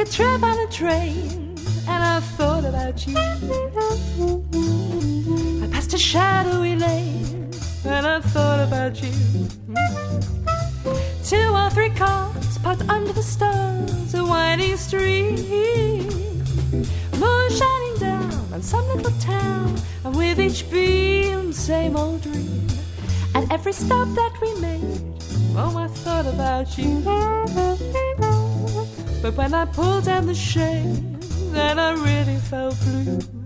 a trip on a train, and I thought about you. I passed a shadowy lane, and I thought about you. 2 or 3 cars parked under the stars, a winding street, moon shining down on some little town, and with each beam, same old dream. At every stop that we made, oh, I thought about you. But when I pulled down the shade, then I really felt blue.